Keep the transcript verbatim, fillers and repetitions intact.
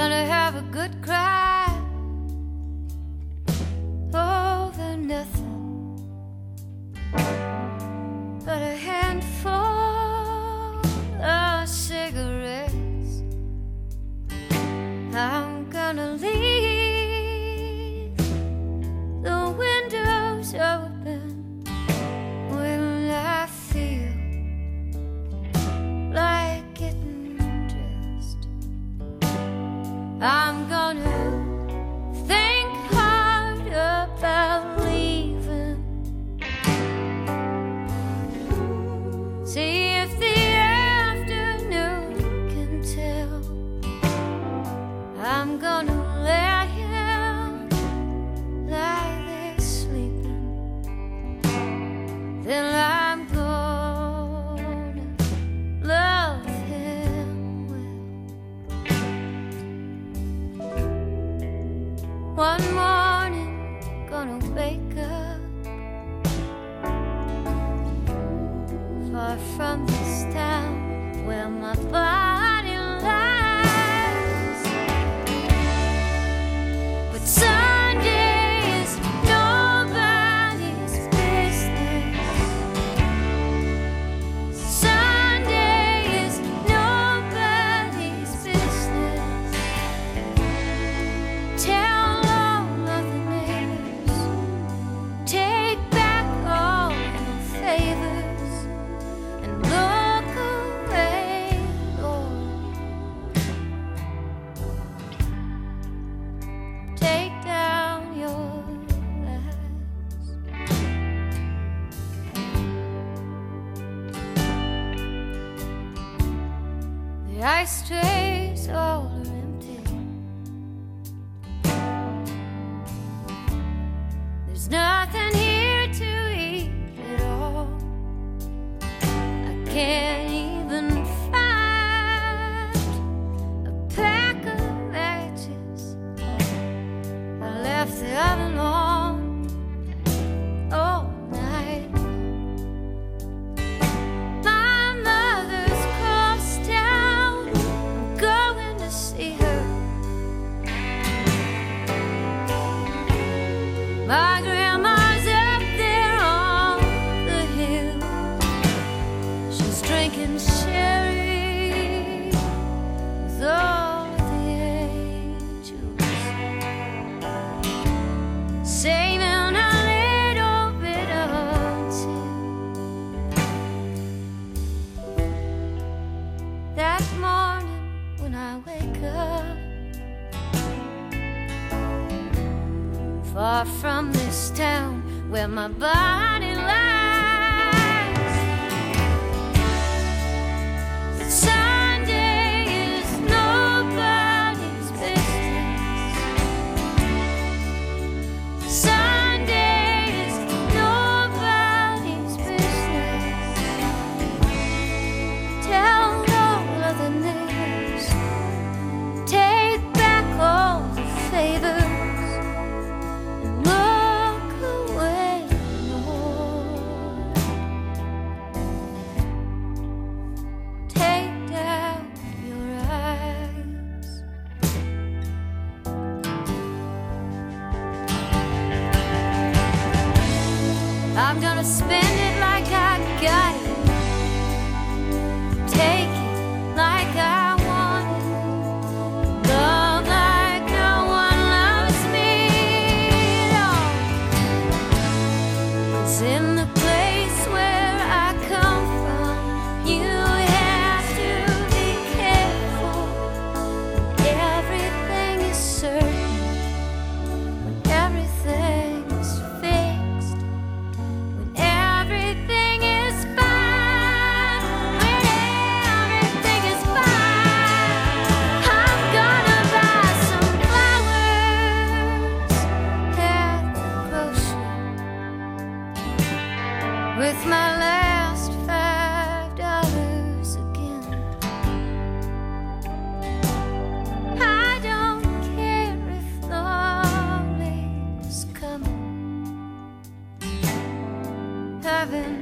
gonna have a good cry over nothing but a handful of cigarettes. I'm gonna leave the windows open when I feel like getting dressed. I'm gonna think hard about leaving. See if the afternoon can tell. I'm gonna let him lie there sleeping. Then I'm gonna love him well. One morning, gonna wake up far from this town where my body lies. But Sunday is nobody's business. Sunday is nobody's business. Tell all of the neighbors, take back all the favors, and look away, Lord. Take down your eyes. The ashtrays all are empty. There's nothing here to eat at all. I can't even find a pack of matches. I left the oven on all night. My mother's across town. I'm going to see her. My grandma's up there on the hill. She's drinking sherry with all of the angels, saving a little bit of tea. That morning when I wake up far from this town where my body lies. Sunday is nobody's business. Sunday is nobody's business. Tell all of the neighbors, take back all the favors. Look away, Lord. Take down your eyes. I'm gonna spend it like I got it. Take it like I want it. Love like no one loves me at all. 'Cause in the place where I come from, you have to be careful. Everything is certain when everything is fixed. When everything is fine. When everything is fine. I'm gonna buy some flowers at the grocery with my last five dollars again. I don't care if lonely's coming. Heaven